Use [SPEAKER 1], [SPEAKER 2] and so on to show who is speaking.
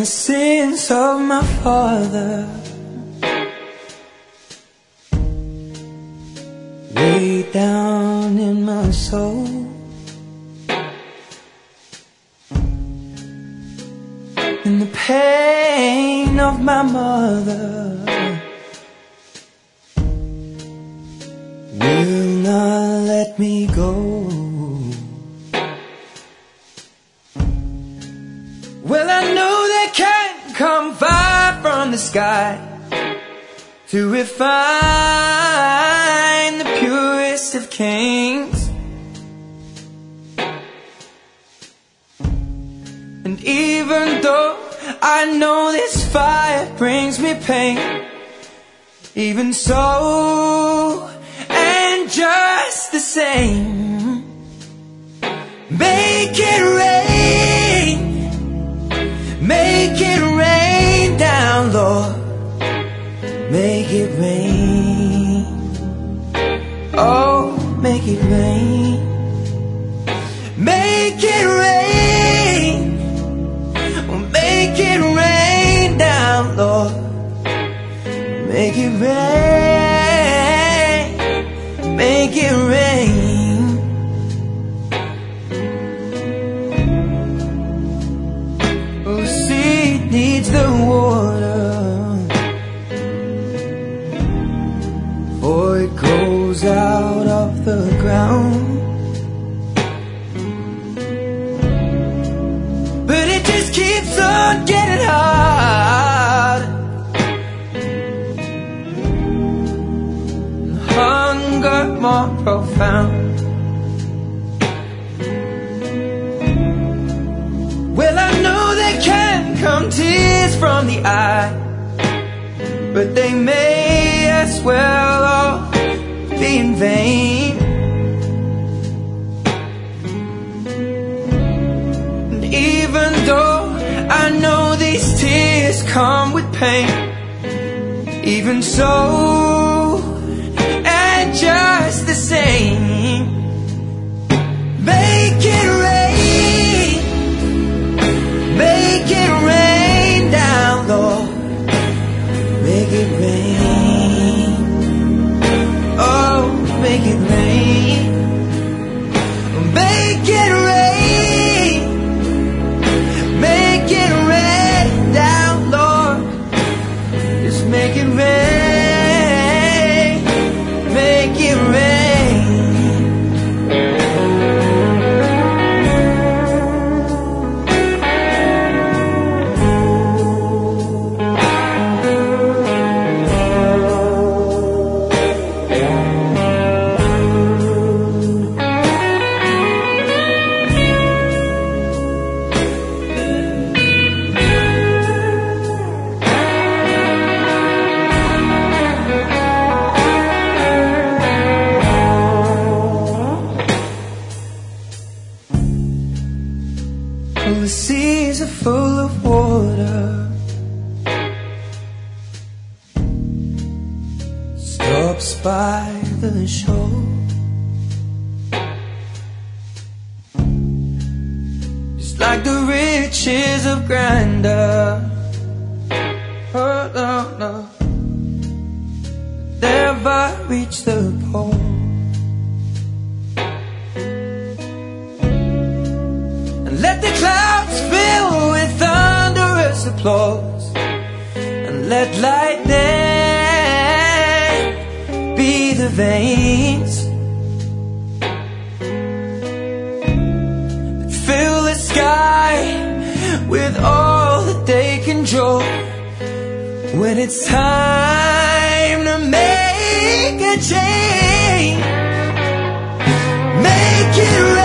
[SPEAKER 1] the sins of my father way down in my soul. And the pain of my mother will not let me go. Well, I know they can't come far from the sky to refine the purest of kings. And even though I know this fire brings me pain, even so, and just the same, make it rain. Make it rain down, Lord. Make it rain. Oh, make it rain. Make it rain. Oh, make it rain down, Lord. Make it rain. Make it rain. Needs the water, for it grows out of the ground. But it just keeps on getting hard. Hunger more profound. Well, I know they can't come tears from the eye, but they may as well all be in vain. And even though I know these tears come with pain, even so, and just the same, make it rain. Make it rain down, Lord. Make it rain. Oh, make it rain. Make it rain. Make it rain down, Lord. Just make it rain. Make it rain. The seas are full of water, stops by the shore. Just like the riches of grandeur. Oh, no, no, never reach the pole. Let the clouds fill with thunderous applause, and let lightning be the veins that fill the sky with all that they can draw. When it's time to make a change, make it right.